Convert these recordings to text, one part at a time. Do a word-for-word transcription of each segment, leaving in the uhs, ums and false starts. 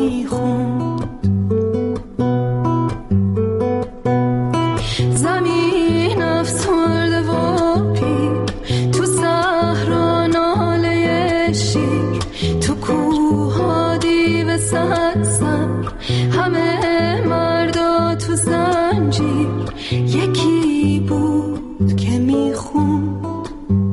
میخوند. زمین افسرده و پیر، تو صحرا ناله شیر، تو کوها دیو سرسر، همه مردا تو زنجیر. یکی بود که میخوند،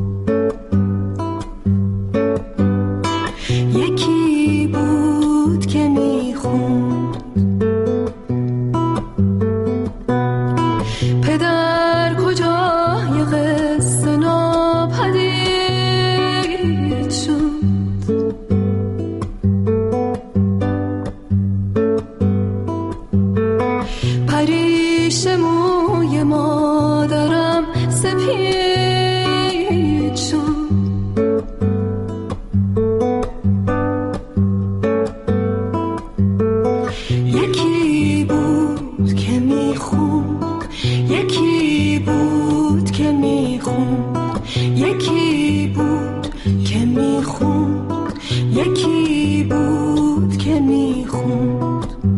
یکی بود که میخوند. پدر کجای قصه ناپدید شد، پریش موی مادرم سپید شد. یکی بود که میخوند، یکی بود که میخوند، یکی بود که میخوند، یکی بود که میخوند.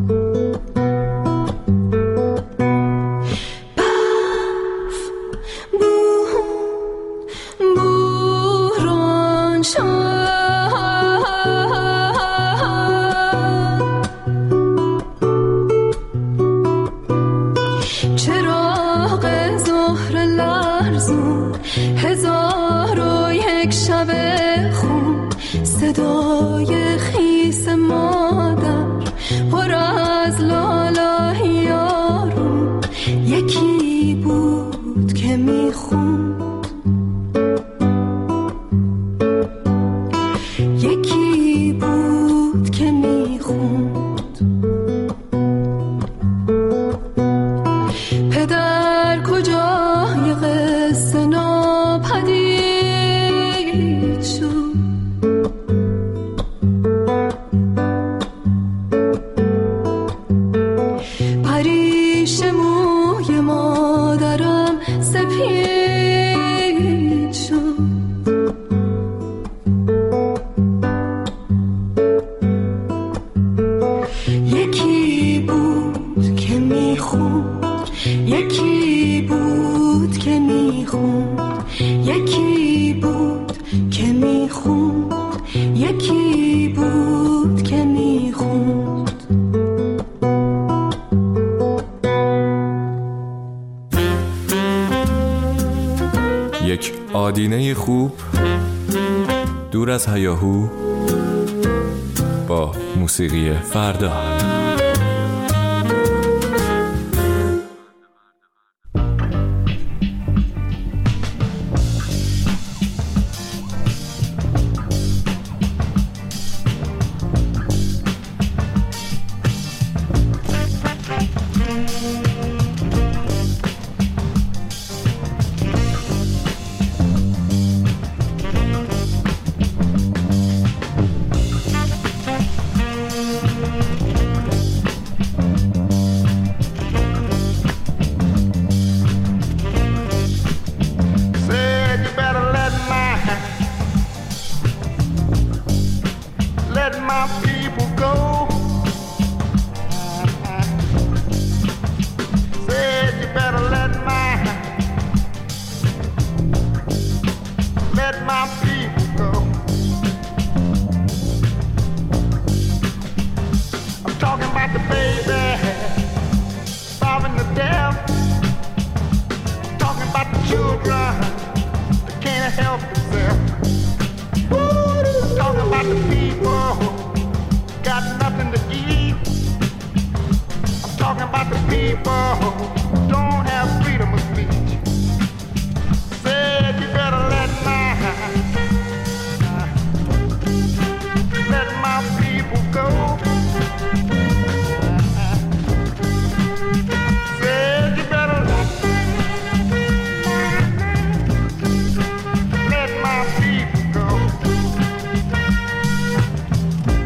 هزار و یک شب خون، صدای خیس مادر پر از لالای یارون. یکی بود که میخوند، یکی بود که میخوند. پدر کجای قصه ناپدید شد، پریش موی مادرم سپید شد. یکی بود که میخوند، یکی بود که میخوند، یکی بود که میخوند، یکی بود که میخوند. یک آدینه خوب دور از هیاهو با موسیقی فردا.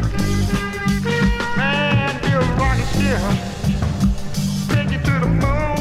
Take you to the moon.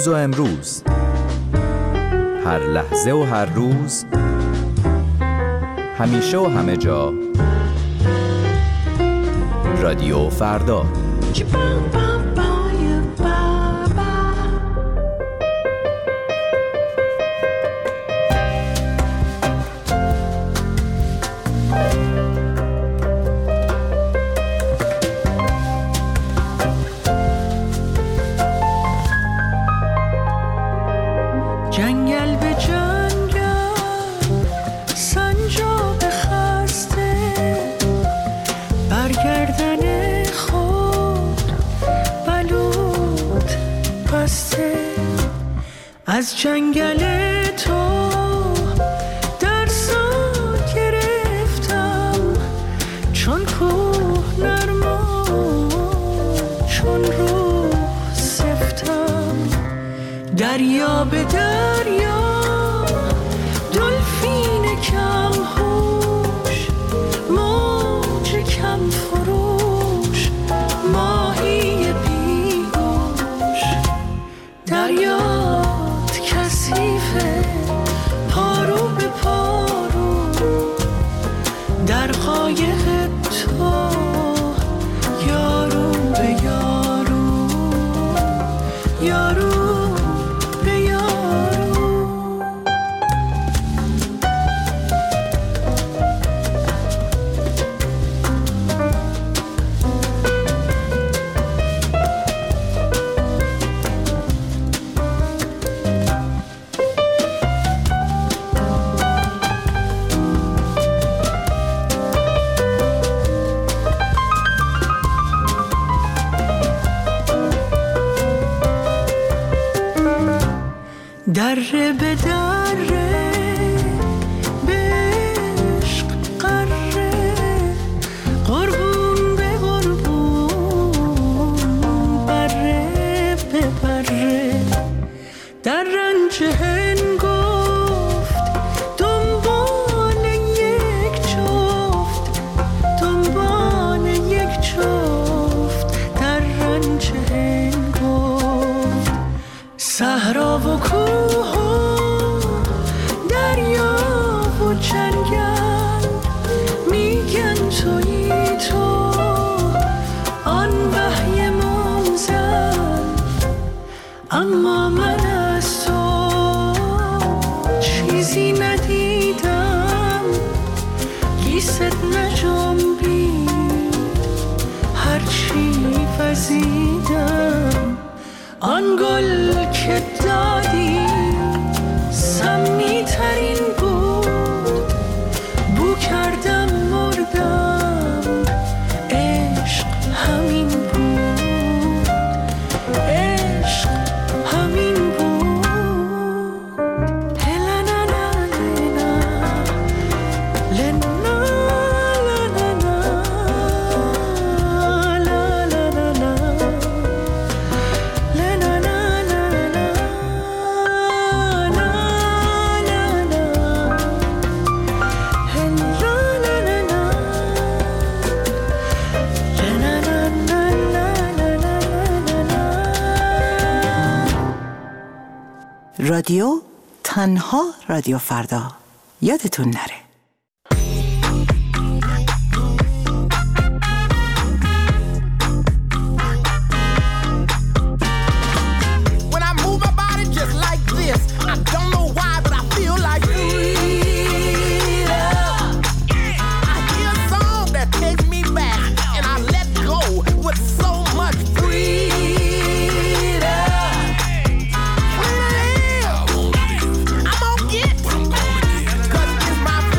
دیروز و امروز، هر لحظه و هر روز، همیشه و همه جا. رادیو فردا. جنگل به جنگل سنجاب خسته، برگردن خود بلود بسته. از جنگل تو درسات گرفتم، چون کوه نرما چون روح سفتم. دریا به دریا دلفین کم هوش، موج کم فروش، ماهی بیگوش. دریات کثیفه پارو به پارو، در قایق تو یارو به یارو، یارو دره به دره به عشق قره، قربون به قربون، بره به بره. در رنج هنگفت دنبال یک جفت، دنبال یک جفت. در رنج هنگفت صحرا و کوه و دریا و جنگل، میگن تویی تو آن وحی منزل. اما من از تو چیزی ندیدم، گیست نجنبید هرچی وزیدم. آن گل که دادی سمی ترین بود، بو کردم مردم، عشق همین بود، عشق همین بود. هلا لا لا لینا لینا لا لا لا لا لا لا. رادیو تنها رادیو فردا، یادتون نره. I'm gonna get, 'cause it's my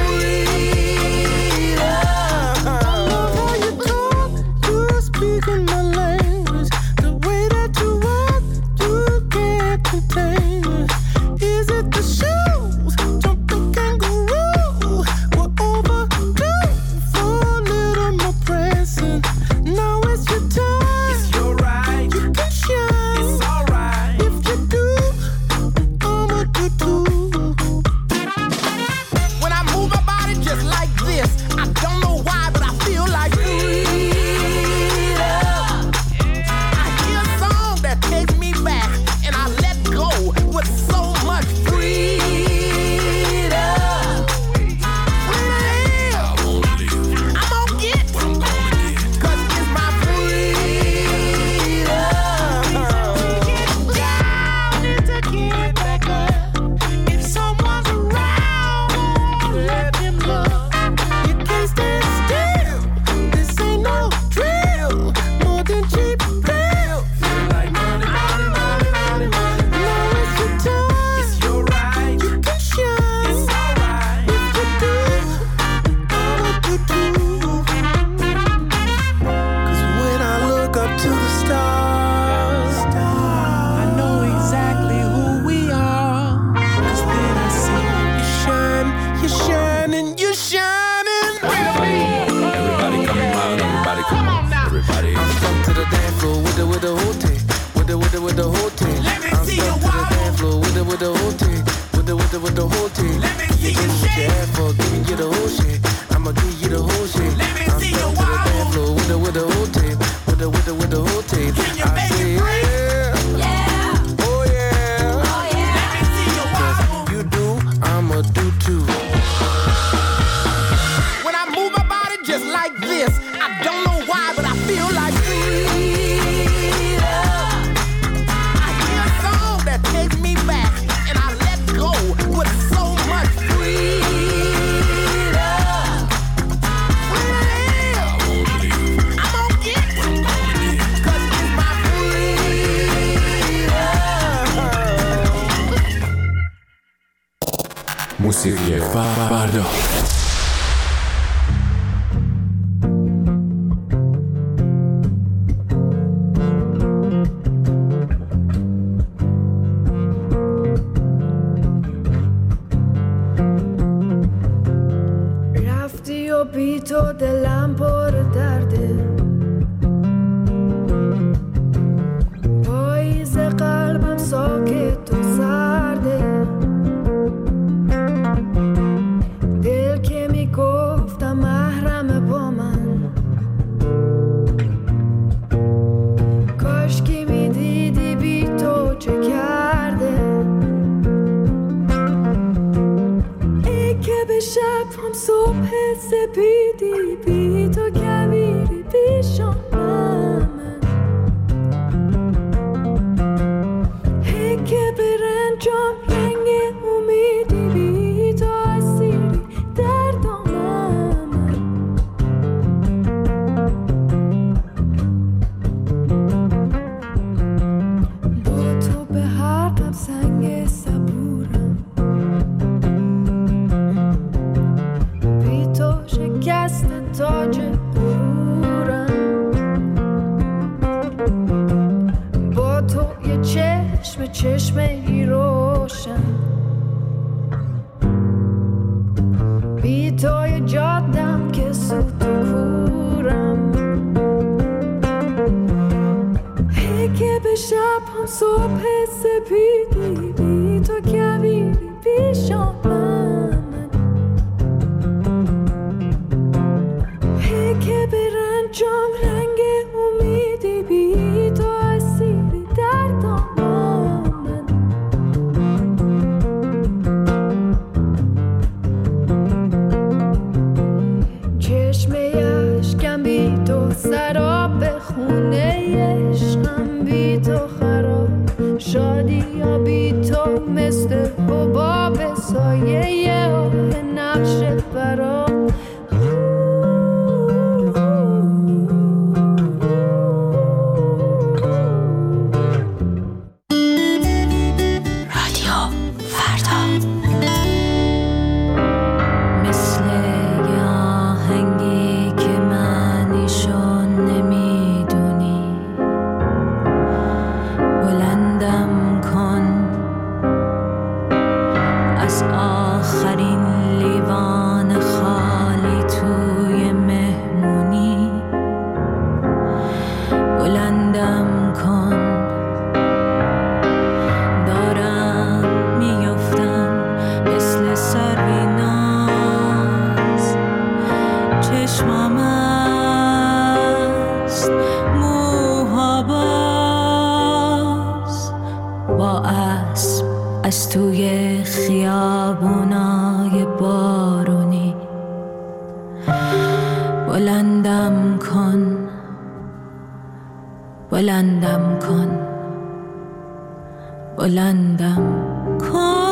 with the with the with the whole team. Let me see you shake. What you ask for, giving you the whole shit. I'ma give you the whole shit. Let me I'm see you wobble. With the with the whole team, with the with the with the whole team. Can you I make say, it break? Yeah. Yeah. Oh yeah. Oh yeah. Let me see you wobble. You do, I'ma do too. When I move my body just like this, I don't know why, but I feel like take me back, and I let go with so much freedom. Freedom. I'm gonna get it, cause it's my freedom. موسیقی فردا. بی تو دلم پر درده پاییز قلبم ساکت و سرده دل که میگفتم محرم با من کاش که میدیدی بی تو چه کرده ای که به شب هم صبح سپیدی بی تو کویری پیشان من هی که به رنجام رنگ امیدی بی تو اسیری در دامن با تو به هر دم سنگ صبورم بی تو شکست تاج غرورم با تو یه چشم چشمه روشن بی تو یه جادم که سوت و کورم هی که به شب هم صبح سپیدی بی تو کویری پیشان من که به رنجام رنگ امیدی بی تو اسیری در دامن چشمه اشکم بی تو سراب خونه عشقم بی تو خراب شادی یا بی تو مثل حباب سایه آه نقش برام از توی خیابونای بارونی بلندم کن بلندم کن بلندم کن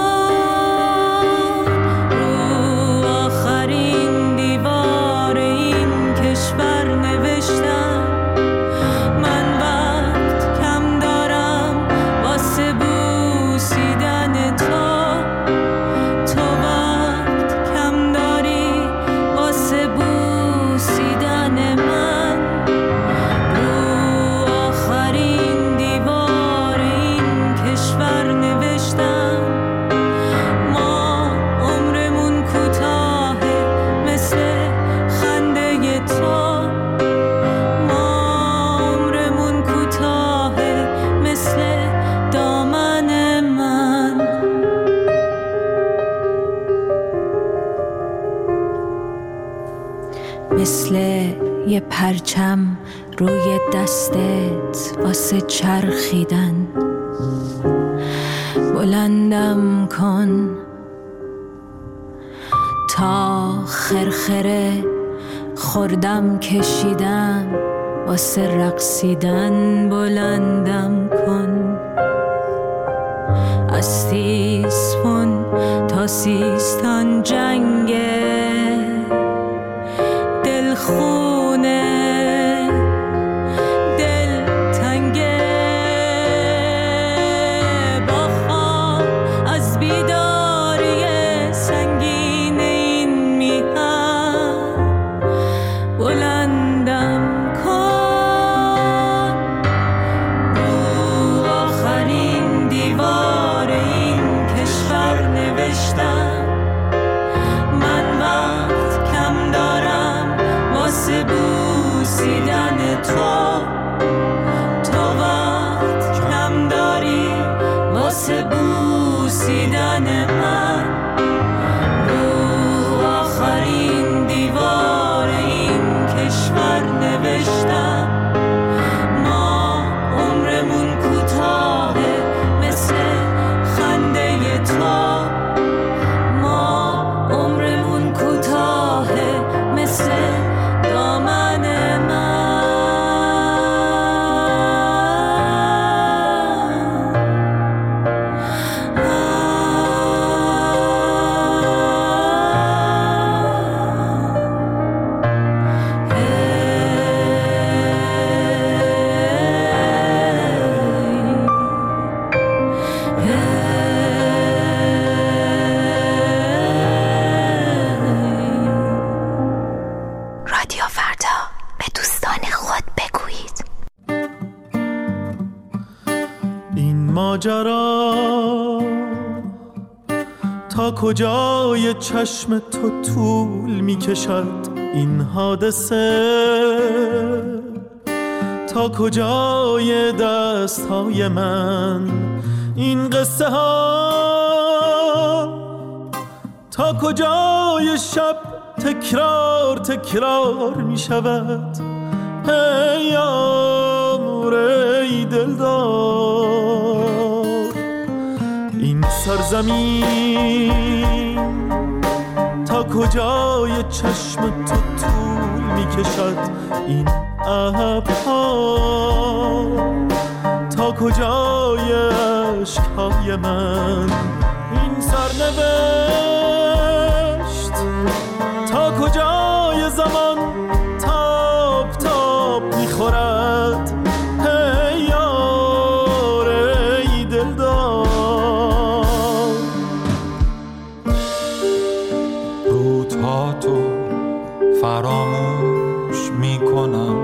رو آخرین دیوار این کشور نوشتم من وقت کم دارم واسه بوسیدن تو تو وقت کم داری واسه بوسیدن من رو آخرین دیوار این کشور نوشتم مثل یه پرچم روی دستت واسه چرخیدن. بلندم کن تا خرخره خوردم کشیدم واسه رقصیدن. بلندم کن از تیسفون تا سیستان جنگه دلخونه دل تنگه. با خواب از بیداری سنگین این میهن بلندم کن. رو آخرین دیوار این کشور نوشتم من وقت کم دارم واسه بوسیدن تو. تو وقت کم داری واسه بوسیدن من. رو آخرین دیوار این کشور نوشتم ما عمرمون کوتاهه مثل خنده تو. ما عمرمون کوتاهه مثل دامن من. رادیو فردا به دوستان خود بگویید. این ماجرا تا کجای چشم تو طول می کشد؟ این حادثه تا کجای دست های من؟ این قصه ها تا کجای شب تکرار تکرار می شود؟ ای یار ای دلدار، این سرزمین تا کجای چشم تو طول می کشد؟ این ابرها تا کجای عشقهای من؟ این سرنوشت تا کجای زمان تاب تاب میخورد؟ ای یار ای دلدار، روزها تو فراموش میکنم،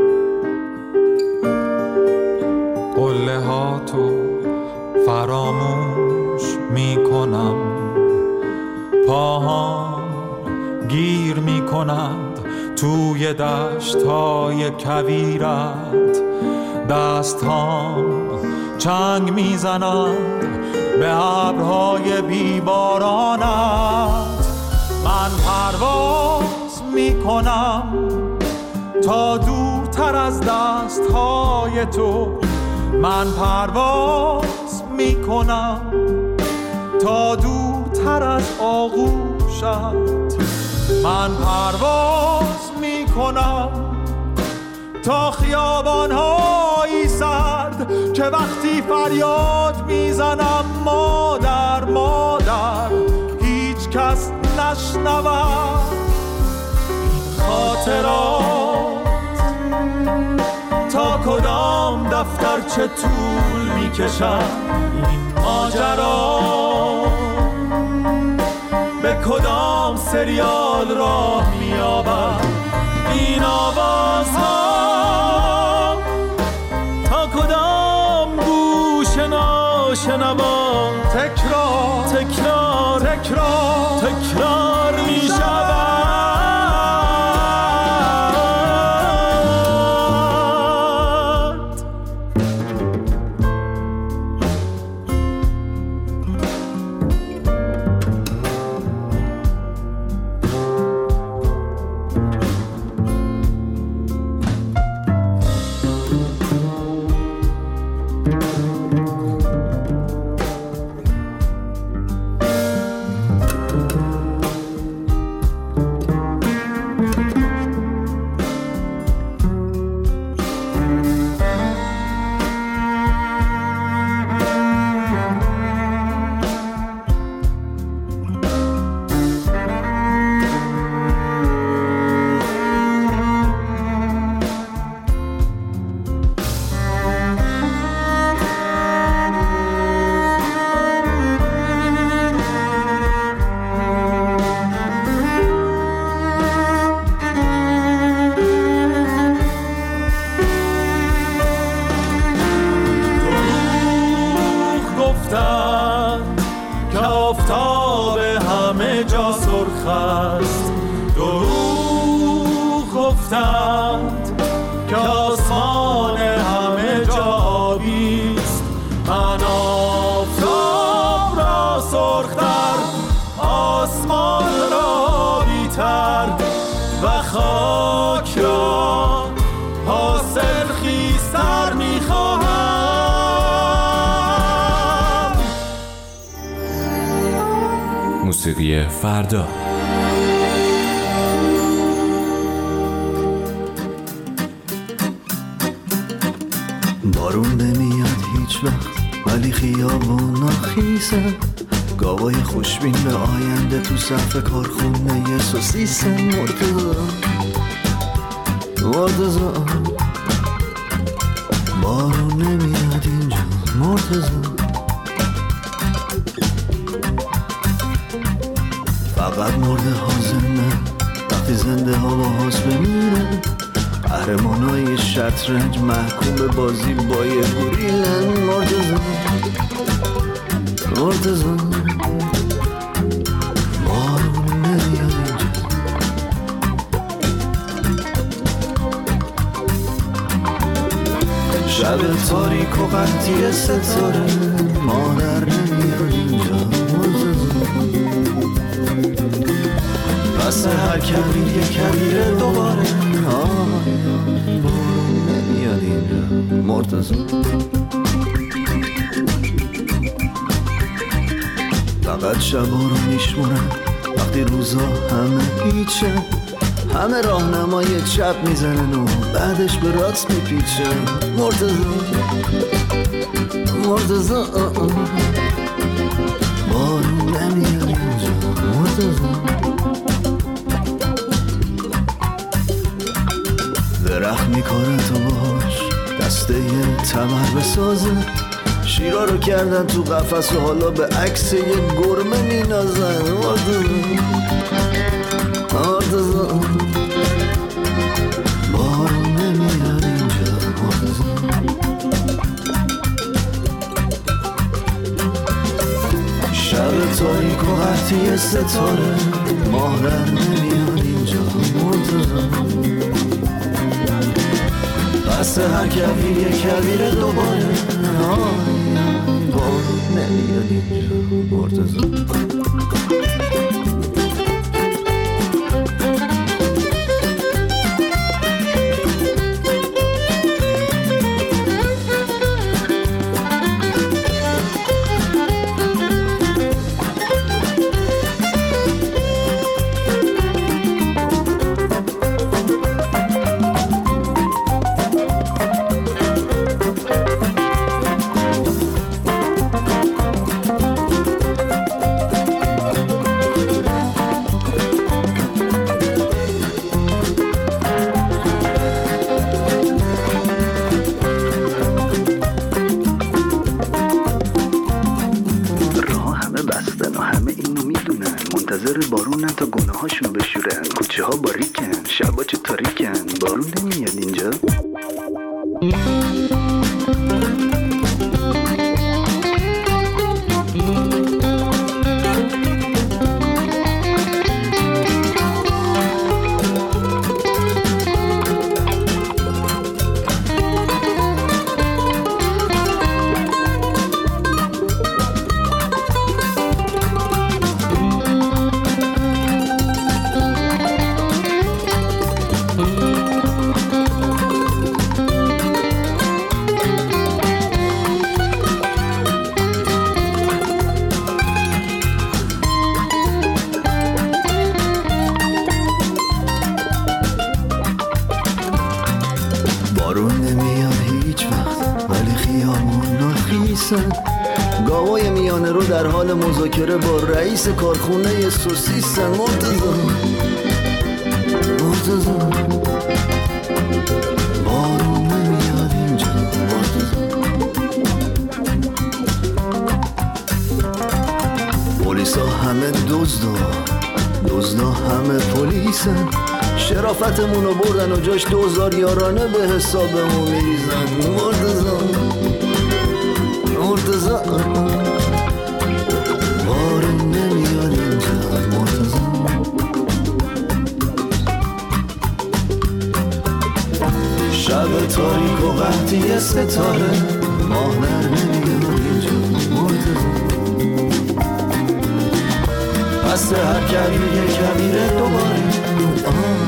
قله ها تو فراموش میکنم، پاهام گیر میکنند توی دشت‌های کویرت، دست‌هام چنگ میزنند به ابرهای بیبارانت. من پرواز میکنم تا دورتر از دست‌های تو، من پرواز میکنم تا دورتر از آغوشت، من پرواز میکنم تا خیابان‌های سرد که وقتی فریاد میزنم مادر مادر هیچ کس نشنود. این خاطرات تا کدام دفتر چه طول میکشد؟ این ماجرا به کدام سریال راه می‌یابد؟ این آوازها تا کدام گوش ناشنوا تکرار تکرار تکرار تکرار می‌شود؟ آفتاب همه جا سرخ است. دروغ گفتند که آسمان همه جا آبیست. من آفتاب را سرختر، آسمان را بیتر و خاک را حاصل خیزتر میخواهم. موسیقی فردا. بارون نمیاد هیچ وقت ولی خیابونا خیسه. گاوای خوشبین به آینده تو صف کارخونه سوسیسه. مرتضی مرتضی بارون نمیاد اینجا. مرتضی فقط مرده حاضرنه وقتی زنده ها با حاس بمیره. قهرمانای شطرنج محکوم به بازی با یه گوریلن. مرتضی مرتضی بارون نمیاد اینجا. شب تاریک و قطعی ستاره مادر نمیاد اینجا. مرتضی پس هر کبیر یه کبیره دوباره. بارون نمیاد اینجا. مرتضی فقط شبا رو میشمونن وقتی روزا همه هیچه. همه راهنمای چپ میزنن و بعدش به راست میپیچن. مرتضی مرتضی بارون نمیاد اینجا. مرتضی درخت میکنه تو باش دسته یه تمر بسازه. شیرا رو کردن تو قفس و حالا به عکس یه گرمه مینازن. مرتضی مرتضی بارون نمیاد اینجا. مرتضی شب تاریک و قطعی ستاره مادر نمیاد اینجا. مرتضی پس هر کبیر یه کبیر دوباره. بارون نمیاد اینجا. مرتضی بارونن تا گونه هاشونو بشورن. کوچه ها باریکن شبا چه تاریکن. بارون نمیاد اینجا. گاوای میانه رو در حال مذاکره با رئیس کارخونه سوسیسن. مرتضی مرتضی بارون نمیاد اینجا. مرتضی پلیسا همه دزدا دزدا همه پلیسن. شرافتمونو بردن و جاش دوزار یارانه به حسابمون میریزن. مرتضی مرتضی بارون ستاره ماه در نمیاد اینجا مرتضی پس هر کمی یه کمیره دوباره آه